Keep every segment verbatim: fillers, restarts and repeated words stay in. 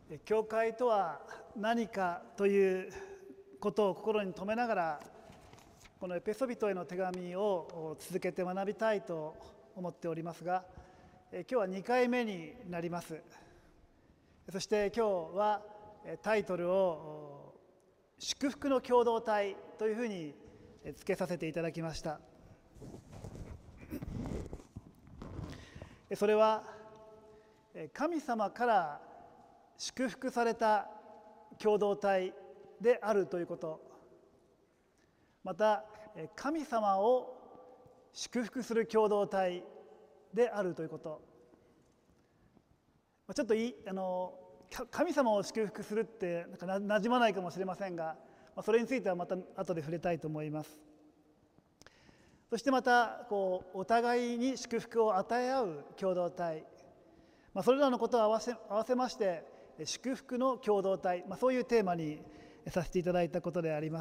教会とは何かということを心に留めながら、このエペソビトへの手紙を続けて学びたいと思っておりますが、今日はにかいめになります。そして今日はタイトルを祝福の共同体というふうにつけさせていただきました。それは神様から祝福された共同体であるということ、また神様を祝福する共同体であるということ。ちょっといあの神様を祝福するってなんかな馴染まないかもしれませんが、それについてはまた後で触れたいと思います。そしてまたこうお互いに祝福を与え合う共同体、まあ、それらのことを合わせ合わせまして祝福の共同体、まあ、そういうテーマにさせていただいたことであります。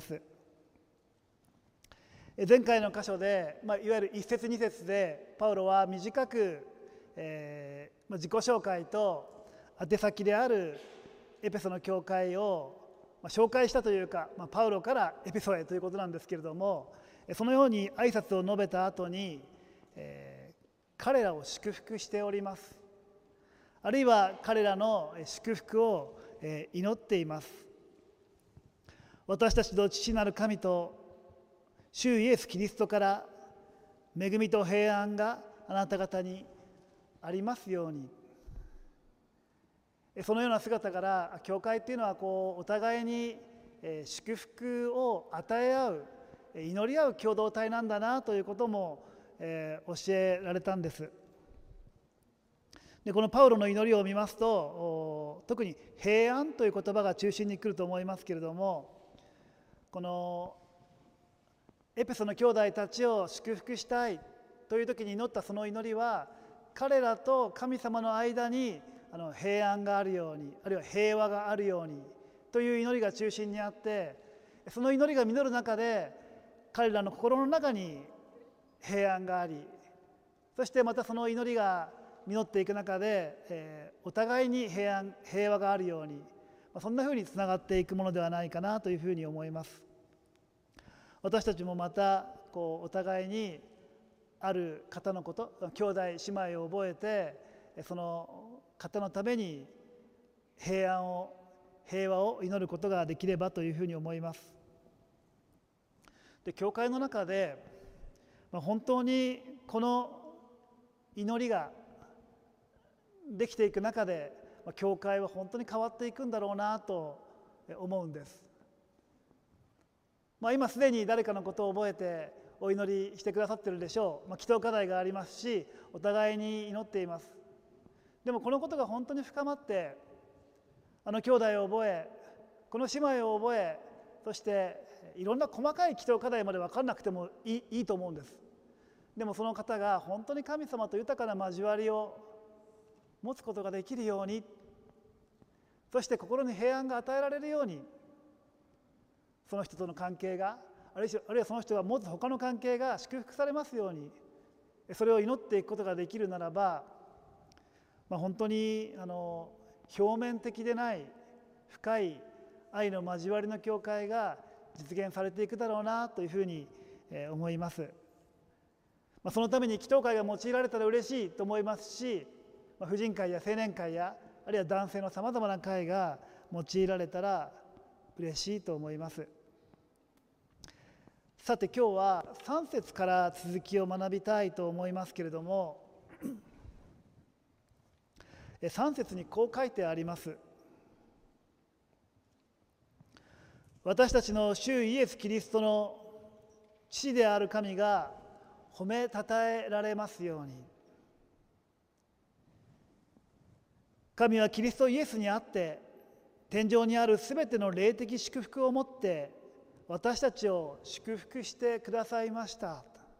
前回の箇所で、まあ、いわゆる一節二節でパウロは短く、えーまあ、自己紹介と宛先であるエペソの教会を、まあ、紹介したというか、まあ、パウロからエペソへということなんですけれども、そのように挨拶を述べた後に、えー、彼らを祝福しております、あるいは彼らの祝福を祈っています。私たちの父なる神と主イエス・キリストから恵みと平安があなた方にありますように。そのような姿から教会っていうのはこうお互いに祝福を与え合う、祈り合う共同体なんだなということも教えられたんです。でこのパウロの祈りを見ますと、特に平安という言葉が中心に来ると思いますけれども、このエペソの兄弟たちを祝福したいという時に祈ったその祈りは、彼らと神様の間にあの平安があるように、あるいは平和があるようにという祈りが中心にあって、その祈りが実る中で彼らの心の中に平安があり、そしてまたその祈りが実っていく中で、えー、お互いに平安、平和があるように、そんなふうにつながっていくものではないかなというふうに思います。私たちもまたこうお互いにある方のこと、兄弟姉妹を覚えて、その方のために平安を平和を祈ることができればというふうに思います。で教会の中で、まあ、本当にこの祈りができていく中で、まあ、教会は本当に変わっていくんだろうなと思うんです。まあ、今すでに誰かのことを覚えてお祈りしてくださっているでしょう。まあ、祈祷課題がありますし、お互いに祈っています。でもこのことが本当に深まって、あの兄弟を覚え、この姉妹を覚え、そしていろんな細かい祈祷課題まで分からなくてもいい、いいと思うんです。でもその方が本当に神様と豊かな交わりを持つことができるように、そして心に平安が与えられるように、その人との関係が、あるいはその人が持つ他の関係が祝福されますように、それを祈っていくことができるならば、まあ、本当にあの表面的でない深い愛の交わりの教会が実現されていくだろうなというふうに思います。まあ、そのために祈祷会が用いられたら嬉しいと思いますし、まあ、婦人会や青年会やあるいは男性のさまざまな会が用いられたら嬉しいと思います。さて今日はさん節から続きを学びたいと思いますけれども、さん節にこう書いてあります。私たちの主イエス・キリストの父である神が褒めたたえられますように。神はキリストイエスにあって天上にあるすべての霊的祝福をもって私たちを祝福してくださいました。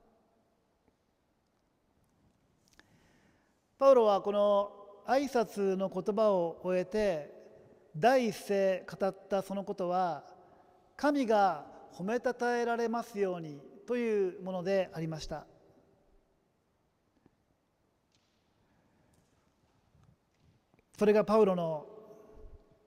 パウロはこの挨拶の言葉を終えて第一声語ったそのことは、神が褒めたたえられますようにというものでありました。それがパウロの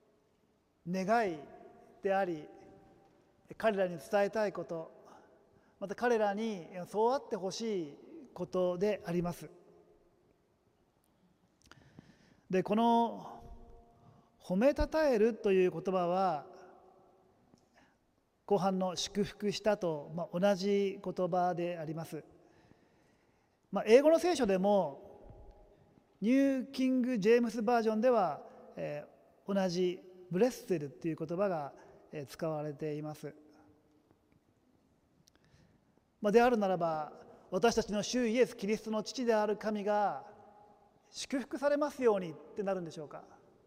願いであり、彼らに伝えたいこと、また彼らにそうあってほしいことであります。で、この褒めたたえるという言葉は後半の祝福したと、まあ、同じ言葉であります。まあ、英語の聖書でもニューキング・ジェームスバージョンでは、えー、同じブレッセルという言葉が、えー、使われています。まあ、であるならば、私たちの主イエス・キリストの父である神が祝福されますようにってなるんでしょうか。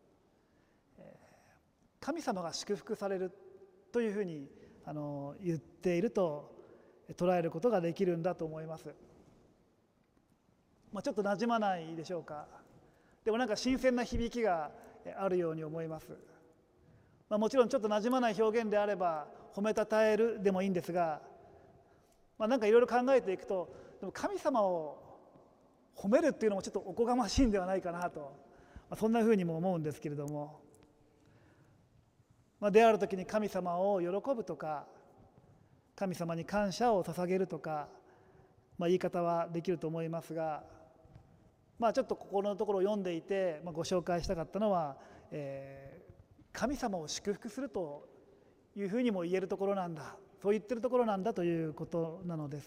神様が祝福されるというふうにあの言っていると捉えることができるんだと思います。まあ、ちょっとなじまないでしょうか。でもなんか新鮮な響きがあるように思います。まあ、もちろんちょっとなじまない表現であれば褒めたたえるでもいいんですが、まあ、なんかいろいろ考えていくと、でも神様を褒めるっていうのもちょっとおこがましいんではないかなと、まあ、そんなふうにも思うんですけれども、まあ、出会う時に神様を喜ぶとか、神様に感謝を捧げるとか、まあ、言い方はできると思いますが、まあ、ちょっとここのところを読んでいて、まあ、ご紹介したかったのは、えー、神様を祝福するというふうにも言えるところなんだ、そう言ってるところなんだということなのです。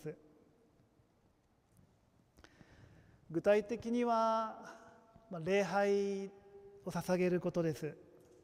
具体的には、まあ、礼拝を捧げることです。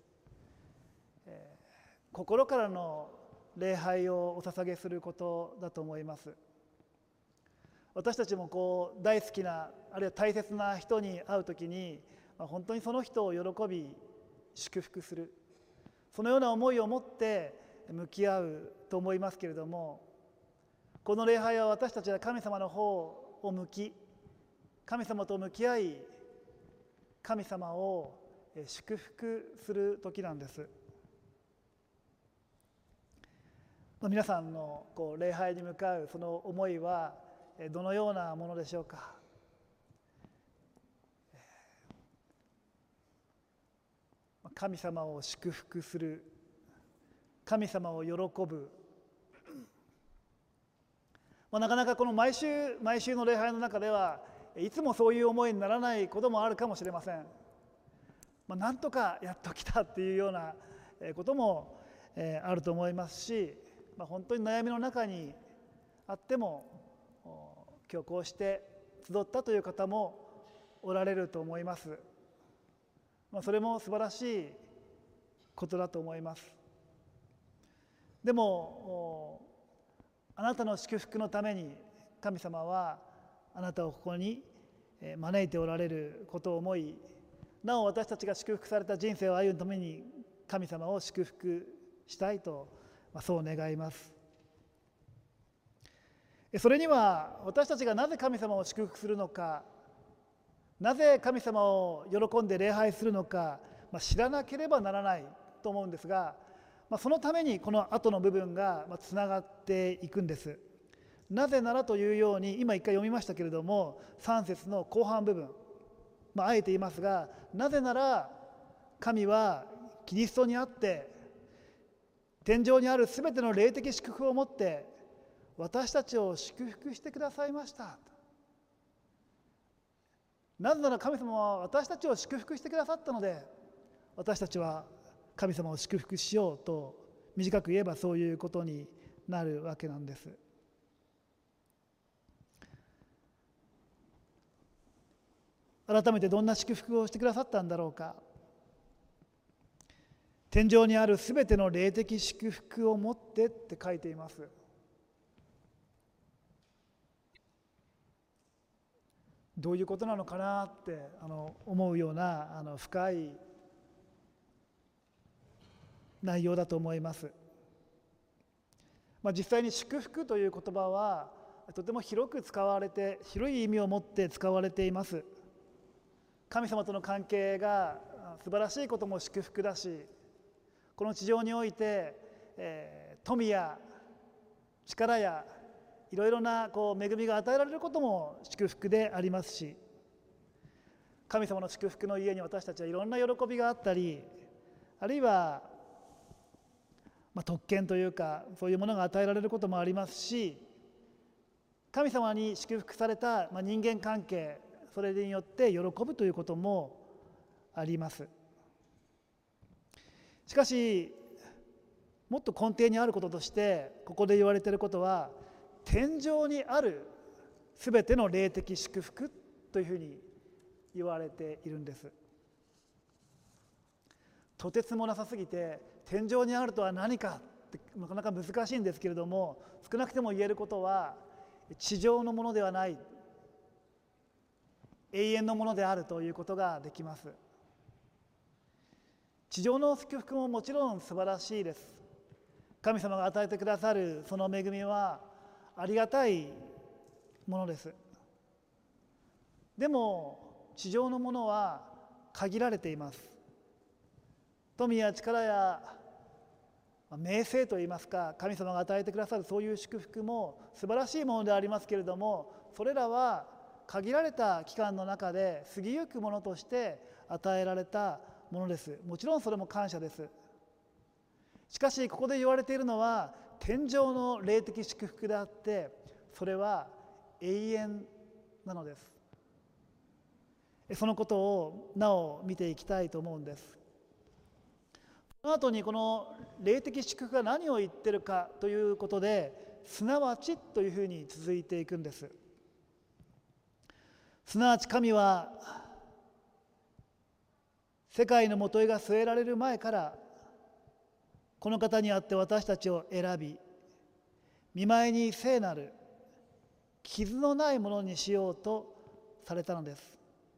心からの礼拝をお捧げすることだと思います。私たちもこう大好きな、あるいは大切な人に会うときに、本当にその人を喜び祝福する、そのような思いを持って向き合うと思いますけれども、この礼拝は私たちが神様の方を向き、神様と向き合い、神様を祝福する時なんです。皆さんのこう礼拝に向かうその思いはどのようなものでしょうか。神様を祝福する、神様を喜ぶ、まあ、なかなかこの毎週毎週の礼拝の中ではいつもそういう思いにならないこともあるかもしれません。まあ、なんとかやっときたっていうようなこともあると思いますし、まあ、本当に悩みの中にあっても今日こうして集ったという方もおられると思います。まあ、それも素晴らしいことだと思います。でもあなたの祝福のために神様はあなたをここに招いておられることを思い、なお私たちが祝福された人生を歩むために神様を祝福したいと、まあ、そう願います。それには私たちがなぜ神様を祝福するのか、なぜ神様を喜んで礼拝するのか、まあ、知らなければならないと思うんですが、まあ、そのためにこの後の部分がつながっていくんです。なぜならというように今一回読みましたけれども、さん節の後半部分、まあ、あえて言いますが、なぜなら神はキリストにあって天上にあるすべての霊的祝福をもって私たちを祝福してくださいました。なぜなら神様は私たちを祝福してくださったので、私たちは神様を祝福しようと、短く言えばそういうことになるわけなんです。改めてどんな祝福をしてくださったんだろうか。天上にあるすべての霊的祝福をもってって書いています。どういうことなのかなってあの思うようなあの深い内容だと思います。まあ、実際に祝福という言葉はとても広く使われて、広い意味を持って使われています。神様との関係が素晴らしいことも祝福だし、この地上において、えー、富や力やいろいろなこう恵みが与えられることも祝福でありますし、神様の祝福の家に私たちはいろんな喜びがあったり、あるいはまあ、特権というかそういうものが与えられることもありますし、神様に祝福された、まあ、人間関係、それによって喜ぶということもあります。しかしもっと根底にあることとしてここで言われていることは、天上にあるすべての霊的祝福というふうに言われているんです。とてつもなさすぎて、天上にあるとは何かってなかなか難しいんですけれども、少なくても言えることは地上のものではない、永遠のものであるということができます。地上の祝福ももちろん素晴らしいです。神様が与えてくださるその恵みはありがたいものです。でも地上のものは限られています。富や力や名声といいますか、神様が与えてくださるそういう祝福も素晴らしいものでありますけれども、それらは限られた期間の中で過ぎゆくものとして与えられたものです。もちろんそれも感謝です。しかしここで言われているのは天上の霊的祝福であって、それは永遠なのです。そのことをなお見ていきたいと思うんです。その後にこの霊的祝福が何を言っているかということで、すなわちというふうに続いていくんです。すなわち神は世界のもといが据えられる前からこの方にあって私たちを選び、見舞いに聖なる傷のないものにしようとされたのです。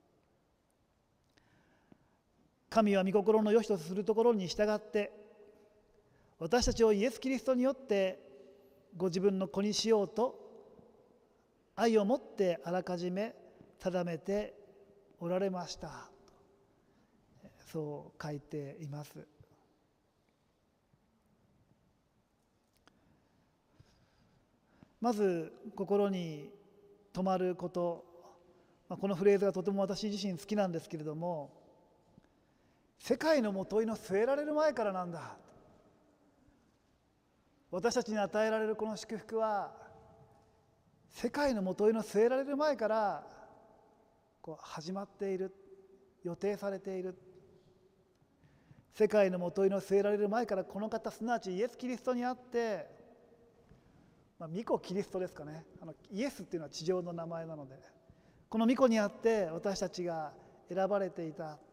神は御心の良しとするところに従って私たちをイエス・キリストによってご自分の子にしようと愛をもってあらかじめ定めておられました。そう書いています。まず心に留まること、このフレーズがとても私自身好きなんですけれども、世界のもといの据えられる前からなんだ。私たちに与えられるこの祝福は世界のもといの据えられる前からこう始まっている、予定されている。世界のもといの据えられる前からこの方、すなわちイエス・キリストにあって、まあ、御子キリストですかね。あのイエスっていうのは地上の名前なので、この御子にあって私たちが選ばれていた。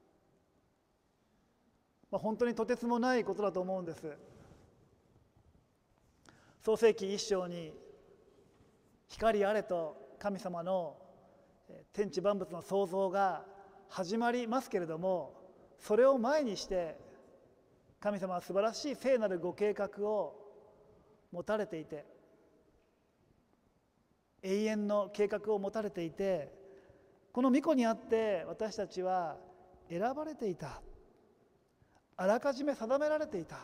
まあ、本当にとてつもないことだと思うんです。創世記一章に光あれと神様の天地万物の創造が始まりますけれども、それを前にして神様は素晴らしい聖なるご計画を持たれていて、永遠の計画を持たれていて、この御子にあって私たちは選ばれていた、あらかじめ定められていた。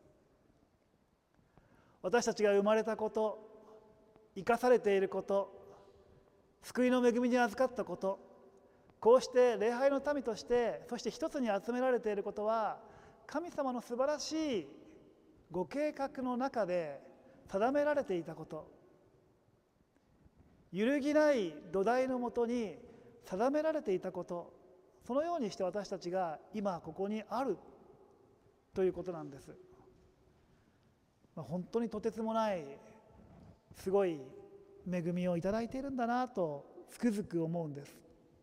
私たちが生まれたこと、生かされていること、救いの恵みに預かったこと、こうして礼拝の民として、そして一つに集められていることは、神様の素晴らしいご計画の中で定められていたこと、揺るぎない土台のもとに定められていたこと、そのようにして私たちが今ここにあるということなんです。本当にとてつもないすごい恵みをいただいているんだなとつくづく思うんです。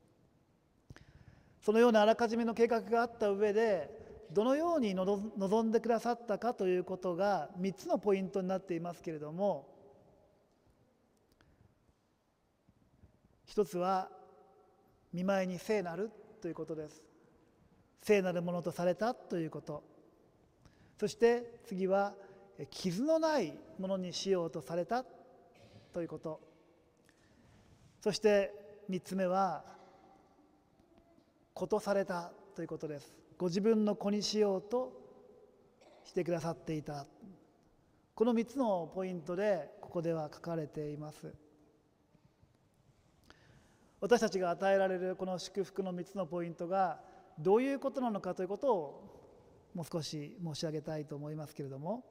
そのようなあらかじめの計画があった上で、どのように望んでくださったかということがみっつのポイントになっていますけれども、一つは見舞いに聖なるということです。聖なるものとされたということ。そして次は傷のないものにしようとされたということ。そして三つ目は子とされたということです。ご自分の子にしようとしてくださっていた。この三つのポイントでここでは書かれています。私たちが与えられるこの祝福の三つのポイントがどういうことなのかということをもう少し申し上げたいと思いますけれども、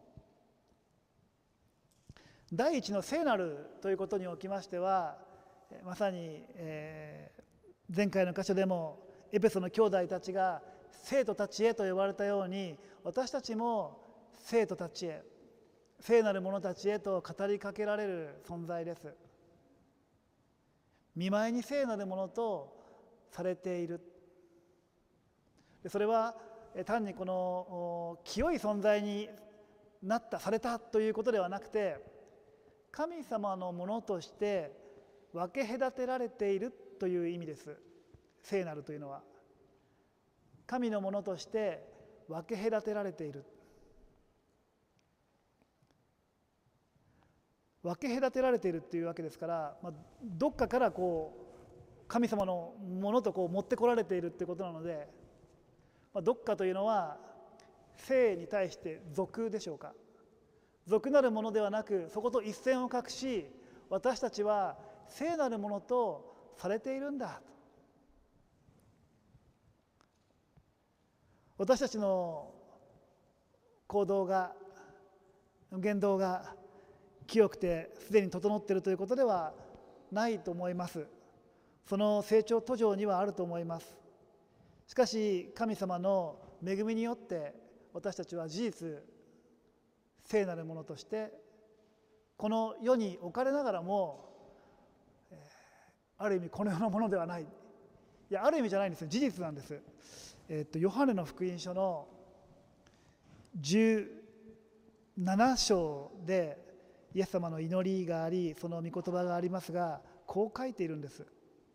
第一の聖なるということにおきましては、まさに、えー、前回の箇所でもエペソの兄弟たちが生徒たちへと呼ばれたように、私たちも生徒たちへ、聖なる者たちへと語りかけられる存在です。見舞いに聖なるものとされている。それは単にこの清い存在になった、されたということではなくて、神様のものとして分け隔てられているという意味です。聖なるというのは神のものとして分け隔てられている。分け隔てられているっていうわけですから、まあ、どっかからこう神様のものとこう持ってこられているってことなので、まあ、どっかというのは聖に対して俗でしょうか。俗なるものではなく、そこと一線を画し、私たちは聖なるものとされているんだ。私たちの行動が、言動が清くてすでに整っているということではないと思います。その成長途上にはあると思います。しかし神様の恵みによって私たちは事実聖なるものとしてこの世に置かれながらも、えー、ある意味この世のものではない。いや、ある意味じゃないんですよ。事実なんです。えー、っとヨハネの福音書のじゅうなな章でイエス様の祈りがあり、その御言葉がありますが、こう書いているんです。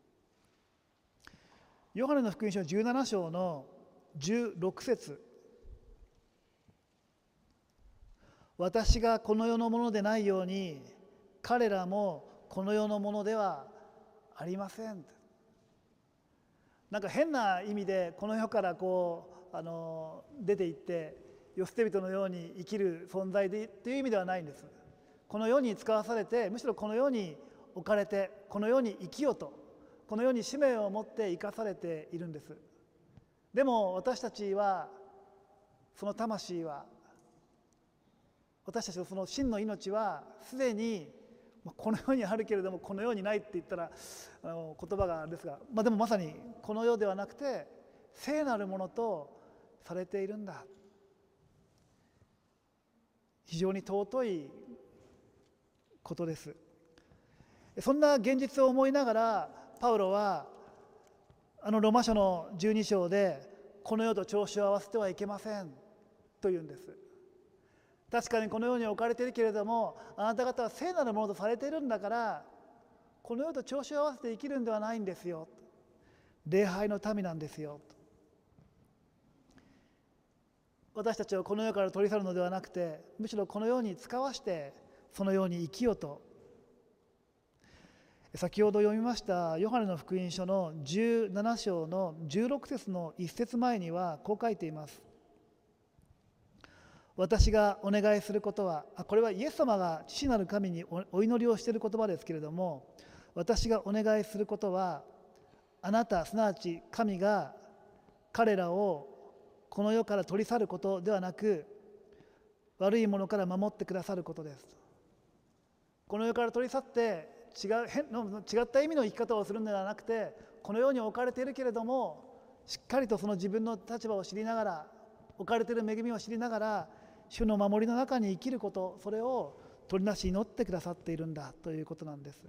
ヨハネの福音書じゅうなな章のじゅうろく節、私がこの世のものでないように彼らもこの世のものではありません。なんか変な意味でこの世からこうあの出ていって世捨て人のように生きる存在でっていう意味ではないんです。この世に使わされて、むしろこの世に置かれて、この世に生きようと、この世に使命を持って生かされているんです。でも私たちは、その魂は、私たちのその真の命はすでにこの世にあるけれどもこの世にないって言ったらあの言葉があるんですが、まあ、でもまさにこの世ではなくて聖なるものとされているんだ。非常に尊いことです。そんな現実を思いながらパウロはあのロマ書のじゅうに章でこの世と調子を合わせてはいけませんと言うんです。確かにこの世に置かれているけれども、あなた方は聖なるものとされているんだから、この世と調子を合わせて生きるんではないんですよ。礼拝の民なんですよ。私たちをこの世から取り去るのではなくて、むしろこの世に使わしてそのように生きようと。先ほど読みましたヨハネの福音書のじゅうなな章のじゅうろく節の一節前にはこう書いています。私がお願いすることは、これはイエス様が父なる神にお祈りをしている言葉ですけれども、私がお願いすることは、あなたすなわち神が彼らをこの世から取り去ることではなく、悪いものから守ってくださることです。この世から取り去って違う変の違った意味の生き方をするのではなくて、この世に置かれているけれどもしっかりとその自分の立場を知りながら、置かれている恵みを知りながら、主の守りの中に生きること、それを取りなし祈ってくださっているんだということなんです。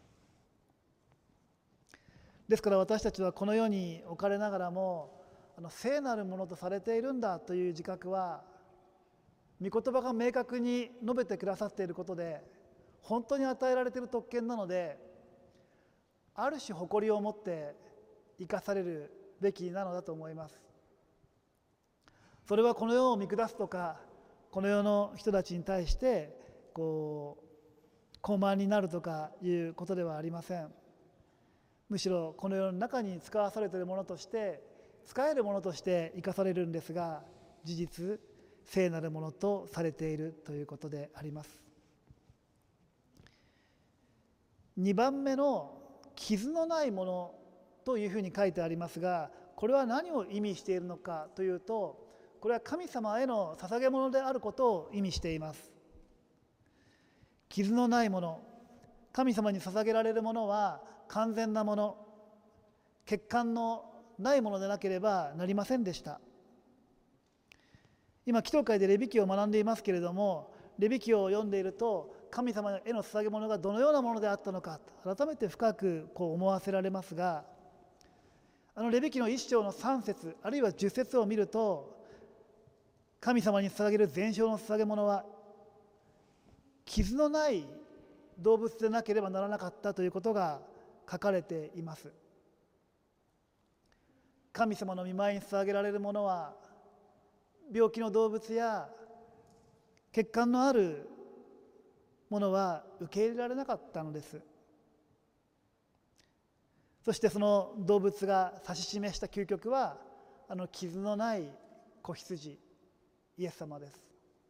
ですから私たちはこの世に置かれながらもあの聖なるものとされているんだという自覚は、御言葉が明確に述べてくださっていることで本当に与えられている特権なので、ある種誇りを持って生かされるべきなのだと思います。それはこの世を見下すとか、この世の人たちに対してこう高慢になるとかいうことではありません。むしろこの世の中に使わされているものとして、使えるものとして生かされるんですが、事実聖なるものとされているということであります。にばんめの傷のないものというふうに書いてありますが、これは何を意味しているのかというと、 これは神様への捧げ物であることを意味しています。傷のないもの、神様に捧げられるものは完全なもの、欠陥のないものでなければなりませんでした。今祈祷会でレビ記を学んでいますけれども、レビ記を読んでいると神様への捧げ物がどのようなものであったのか改めて深くこう思わせられますが、あのレビ記の一章の三節あるいは十節を見ると、神様に捧げる全焼の捧げ物は傷のない動物でなければならなかったということが書かれています。神様の御前に捧げられるものは病気の動物や欠陥のあるものは受け入れられなかったのです。そしてその動物が指し示した究極はあの傷のない子羊イエス様です。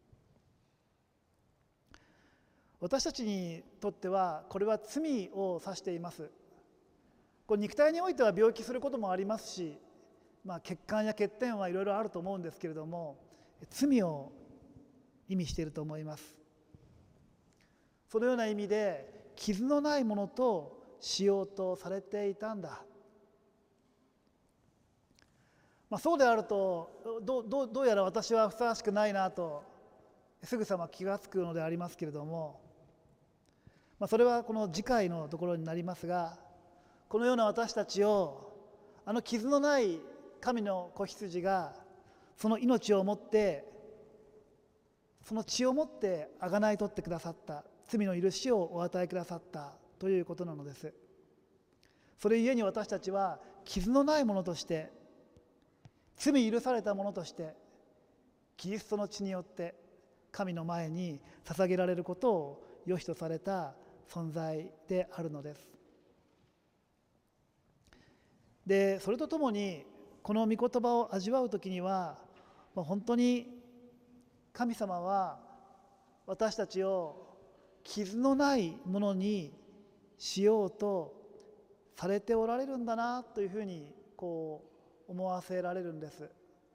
私たちにとってはこれは罪を指しています。これ肉体においては病気することもありますし、まあ、欠陥や欠点はいろいろあると思うんですけれども、罪を意味していると思います。そのような意味で傷のないものとしようとされていたんだ。まあ、そうであるとどう、どう、どうやら私はふさわしくないなとすぐさま気がつくのでありますけれども、まあ、それはこの次回のところになりますが、このような私たちをあの傷のない神の子羊がその命をもってその血をもって贖い取ってくださった、罪の許しをお与えくださったということなのです。それゆえに私たちは傷のないものとして、罪許されたものとしてキリストの血によって神の前に捧げられることを良しとされた存在であるのです。で、それとともにこの御言葉を味わうときには、本当に神様は私たちを傷のないものにしようとされておられるんだなというふうにこう思わせられるんです。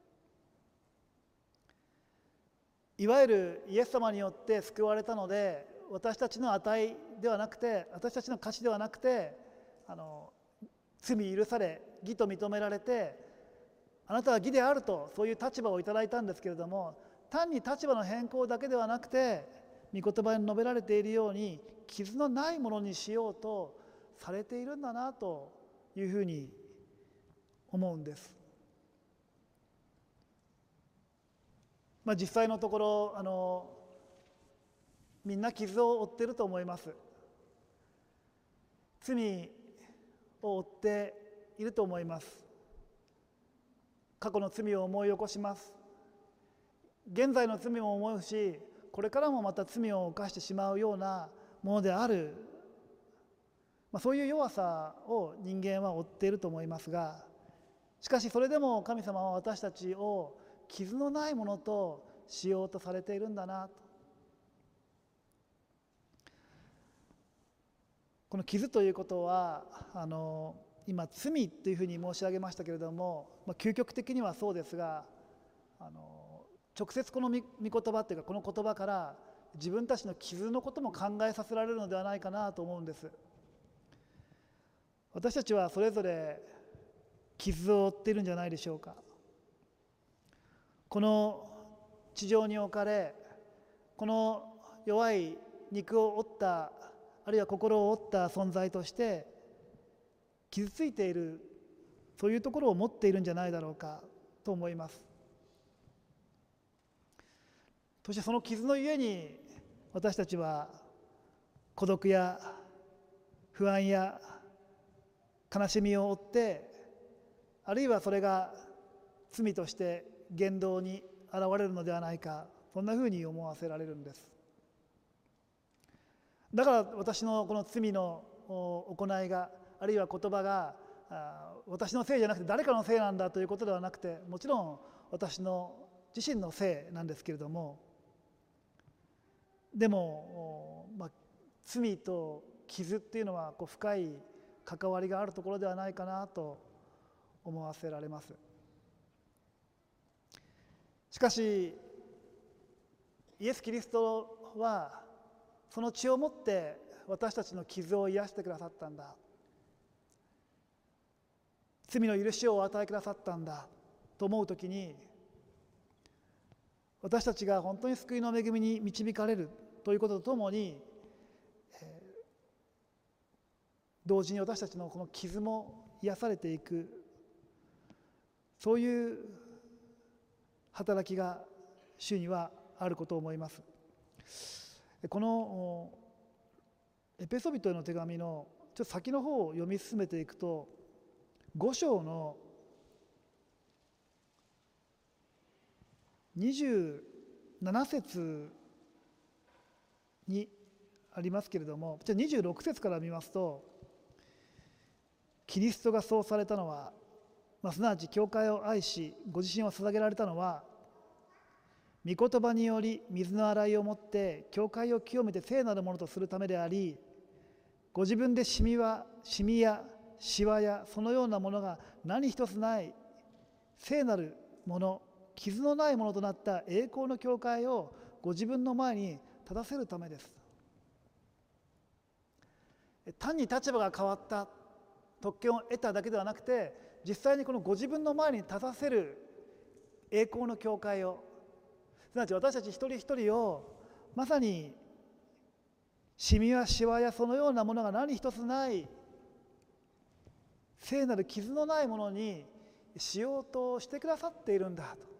いわゆるイエス様によって救われたので、私たちの値ではなくて、私たちの価値ではなくて、あの罪許され義と認められて、あなたは義であると、そういう立場をいただいたんですけれども、単に立場の変更だけではなくて、御言葉に述べられているように傷のないものにしようとされているんだなというふうに思うんです。まあ、実際のところあのみんな傷を負っていると思います。罪を負っていると思います。過去の罪を思い起こします。現在の罪も思うし、これからもまた罪を犯してしまうようなものである、まあ、そういう弱さを人間は負っていると思いますが、しかしそれでも神様は私たちを傷のないものとしようとされているんだなと。この傷ということはあの今罪というふうに申し上げましたけれども、まあ、究極的にはそうですが、あの直接この御言葉というかこの言葉から自分たちの傷のことも考えさせられるのではないかなと思うんです。私たちはそれぞれ傷を負っているんじゃないでしょうか。この地上に置かれ、この弱い肉を負った、あるいは心を負った存在として傷ついている、そういうところを持っているんじゃないだろうかと思います。そしてその傷のゆえに私たちは孤独や不安や悲しみを負って、あるいはそれが罪として言動に現れるのではないか、そんなふうに思わせられるんです。だから私のこの罪の行いが、あるいは言葉が私のせいじゃなくて誰かのせいなんだということではなくて、もちろん私の自身のせいなんですけれども、でも、まあ、罪と傷っていうのはこう深い関わりがあるところではないかなと思わせられます。 しかしイエス・キリストはその血をもって私たちの傷を癒してくださったんだ、罪の許しをお与えくださったんだと思うときに、私たちが本当に救いの恵みに導かれるということとともに、えー、同時に私たちのこの傷も癒されていく、そういう働きが主にはあることを思います。このエペソビトへの手紙のちょっと先の方を読み進めていくと、ご章のにじゅうなな節にありますけれども、じゃあにじゅうろく節から見ますと、キリストがそうされたのは、まあ、すなわち教会を愛しご自身を捧げられたのは、御言葉により水の洗いをもって教会を清めて聖なるものとするためであり、ご自分でシミはシミやシワやそのようなものが何一つない聖なるもの、傷のないものとなった栄光の教会をご自分の前に立たせるためです。単に立場が変わった特権を得ただけではなくて、実際にこのご自分の前に立たせる栄光の教会を、すなわち私たち一人一人をまさにシミやシワやそのようなものが何一つない聖なる傷のないものにしようとしてくださっているんだと。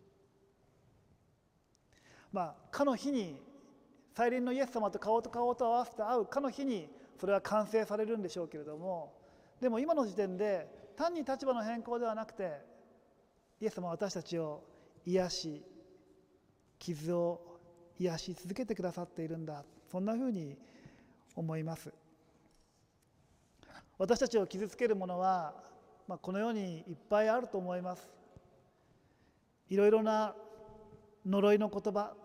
まあかの日に再臨のイエス様と顔と顔と合わせて会うかの日にそれは完成されるんでしょうけれども、でも今の時点で単に立場の変更ではなくて、イエス様は私たちを癒し傷を癒し続けてくださっているんだ、そんなふうに思います。私たちを傷つけるものは、まあ、この世にいっぱいあると思います。いろいろな呪いの言葉、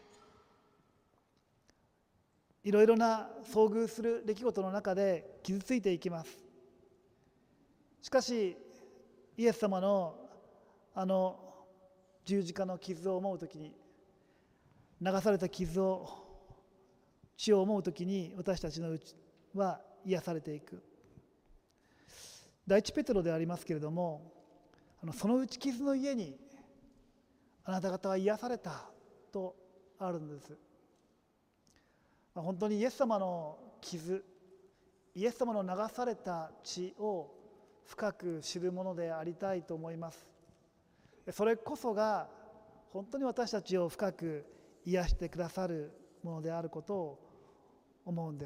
いろいろな遭遇する出来事の中で傷ついていきます。しかしイエス様のあの十字架の傷を思うときに、流された傷を血を思うときに、私たちのうちは癒されていく。第一ペテロでありますけれども、あのその打ち傷の家にあなた方は癒されたとあるんです。本当にイエス様の傷、イエス様の流された血を深く知るものでありたいと思います。それこそが本当に私たちを深く癒してくださるものであることを思うんです。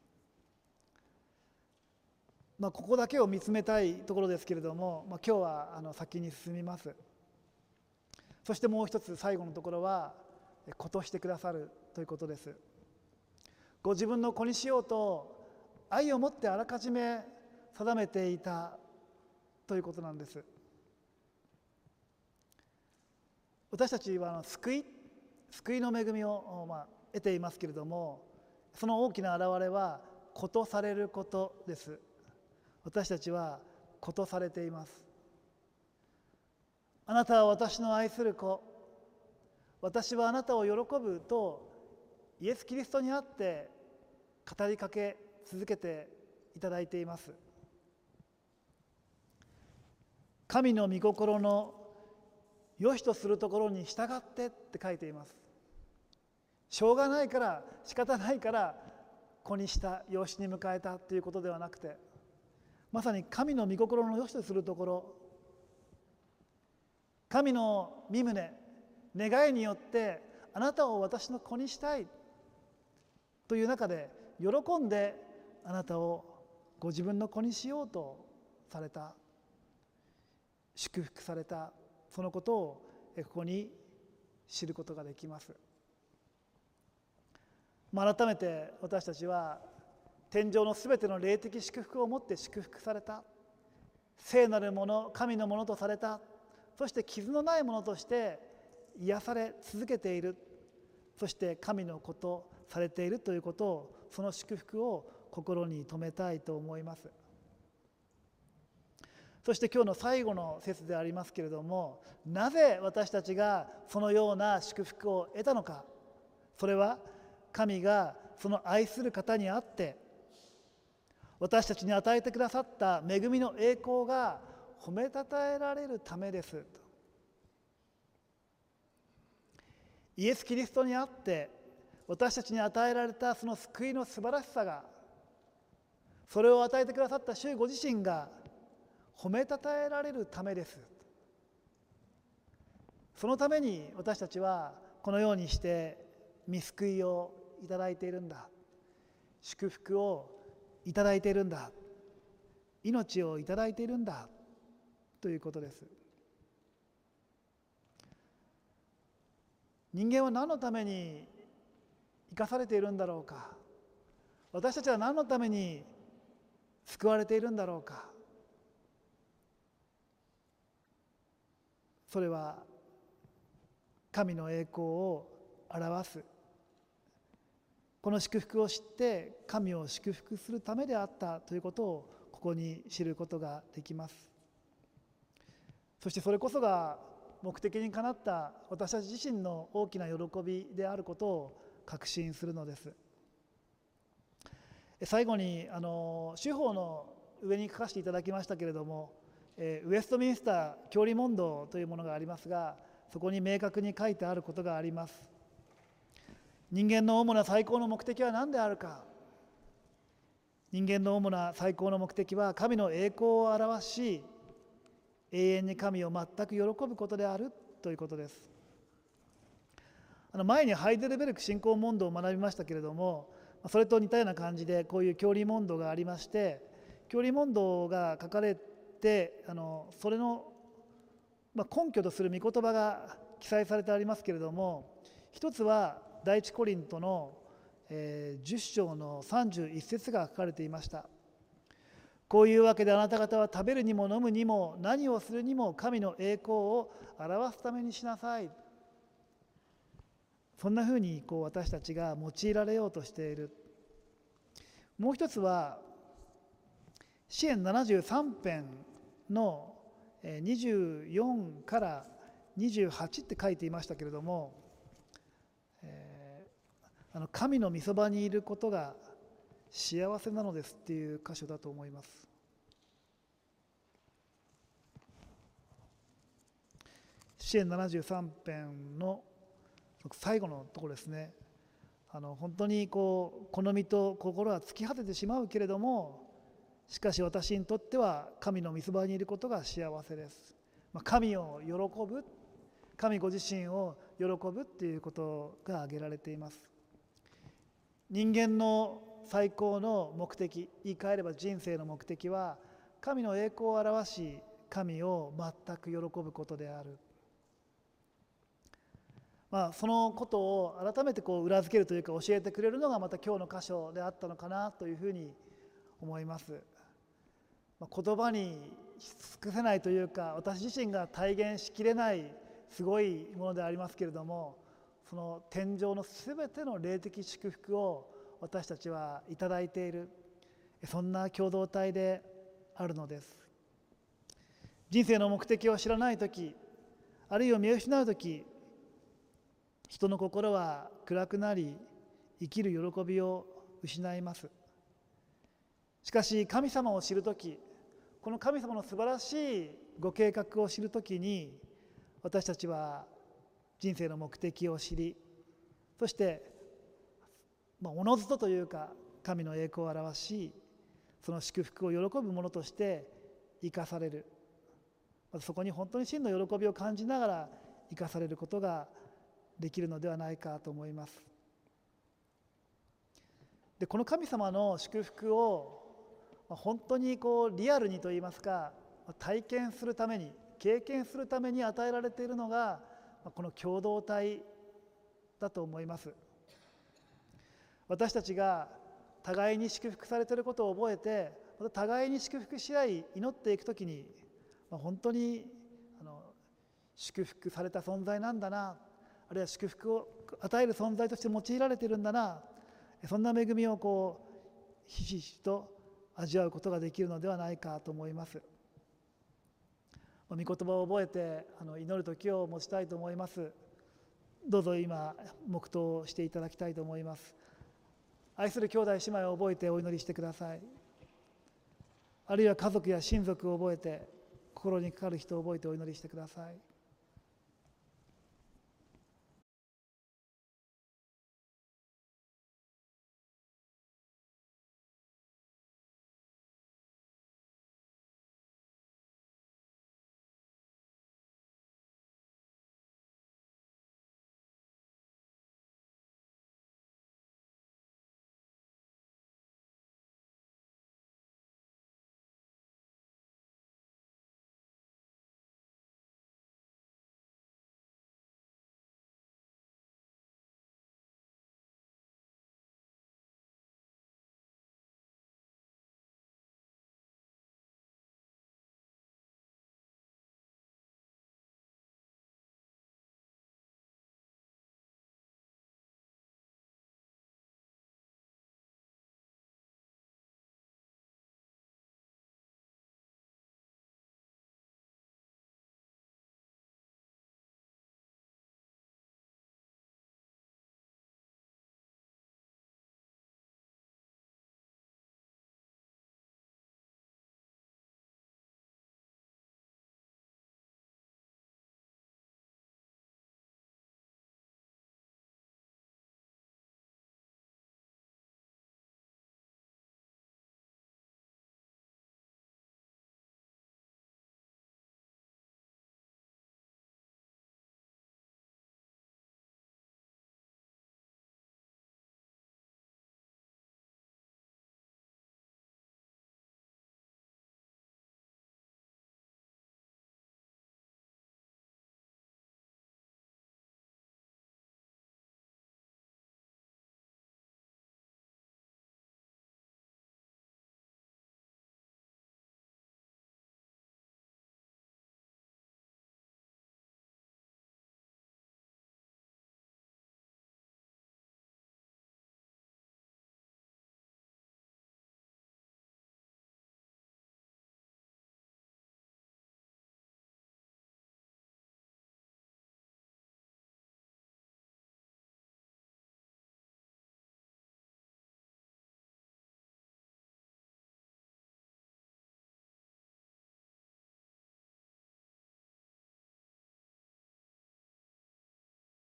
まあ、ここだけを見つめたいところですけれども、まあ、今日はあの先に進みます。そしてもう一つ最後のところは、子としてくださるということです。ご自分の子にしようと愛を持ってあらかじめ定めていたということなんです。私たちは救い、救いの恵みを、まあ、得ていますけれども、その大きな現れは子とされることです。私たちは子とされています。あなたは私の愛する子、私はあなたを喜ぶとイエス・キリストにあって語りかけ続けていただいています。神の御心の良しとするところに従ってって書いています。しょうがないから仕方ないから子にした養子に迎えたということではなくて、まさに神の御心の良しとするところ、神の御旨、願いによってあなたを私の子にしたいという中で喜んであなたをご自分の子にしようとされた、祝福された、そのことをここに知ることができます。改めて私たちは天上のすべての霊的祝福をもって祝福された、聖なるもの、神のものとされた、そして傷のないものとして癒され続けている、そして神の子とされているということを、その祝福を心に留めたいと思います。 そして今日の最後の節でありますけれども、なぜ私たちがそのような祝福を得たのか。それは神がその愛する方にあって私たちに与えてくださった恵みの栄光が褒めたたえられるためです。イエス・キリストにあって私たちに与えられたその救いの素晴らしさが、それを与えてくださった主ご自身が褒めたたえられるためです。そのために私たちはこのようにして御救いをいただいているんだ、祝福をいただいているんだ、命をいただいているんだということです。人間は何のために生かされているんだろうか。私たちは何のために救われているんだろうか。それは神の栄光を表す、この祝福を知って神を祝福するためであったということをここに知ることができます。そしてそれこそが目的にかなった私たち自身の大きな喜びであることを確信するのです。最後にあの司法の上に書かせていただきましたけれども、ウェストミンスター教理問答というものがありますが、そこに明確に書いてあることがあります。人間の主な最高の目的は何であるか。人間の主な最高の目的は神の栄光を表し、永遠に神を全く喜ぶことであるということです。あの前にハイデルベルク信仰問答を学びましたけれども、それと似たような感じでこういう教理問答がありまして、教理問答が書かれて、あのそれのまあ、根拠とする御言葉が記載されてありますけれども、一つは第一コリントのじゅっ章のさんじゅういち節が書かれていました。こういうわけであなた方は食べるにも飲むにも何をするにも神の栄光を表すためにしなさい。そんなふうにこう私たちが用いられようとしている。もう一つは詩編ななじゅうさん編のにじゅうよんからにじゅうはちって書いていましたけれども、えー、あの神の御そばにいることが幸せなのですっていう箇所だと思います。詩編ななじゅうさん編の最後のところですね。あの本当にこう好みと心は突き果ててしまうけれども、しかし私にとっては神の御そばにいることが幸せです。神を喜ぶ、神ご自身を喜ぶっていうことが挙げられています。人間の最高の目的、言い換えれば人生の目的は神の栄光を表し、神を全く喜ぶことである。まあ、そのことを改めてこう裏付けるというか教えてくれるのがまた今日の箇所であったのかなというふうに思います。言葉に尽くせないというか、私自身が体現しきれないすごいものでありますけれども、その天上のすべての霊的祝福を私たちはいただいている、そんな共同体であるのです。人生の目的を知らないとき、あるいは見失うとき、人の心は暗くなり、生きる喜びを失います。しかし神様を知るとき、この神様の素晴らしいご計画を知るときに、私たちは人生の目的を知り、そして、まあ、おのずとというか神の栄光を表し、その祝福を喜ぶものとして生かされる。そこに本当に真の喜びを感じながら生かされることができるのではないかと思います。で、この神様の祝福を本当にこうリアルにといいますか、体験するために、経験するために与えられているのがこの共同体だと思います。私たちが互いに祝福されていることを覚えて、また互いに祝福し合い祈っていくときに、本当にあの祝福された存在なんだな、あるいは祝福を与える存在として用いられているんだな、そんな恵みをこうひしひしと味わうことができるのではないかと思います。 御言葉を覚えてあの祈る時を持ちたいと思います。どうぞ今黙祷していただきたいと思います。愛する兄弟姉妹を覚えてお祈りしてください。あるいは家族や親族を覚えて、心にかかる人を覚えてお祈りしてください。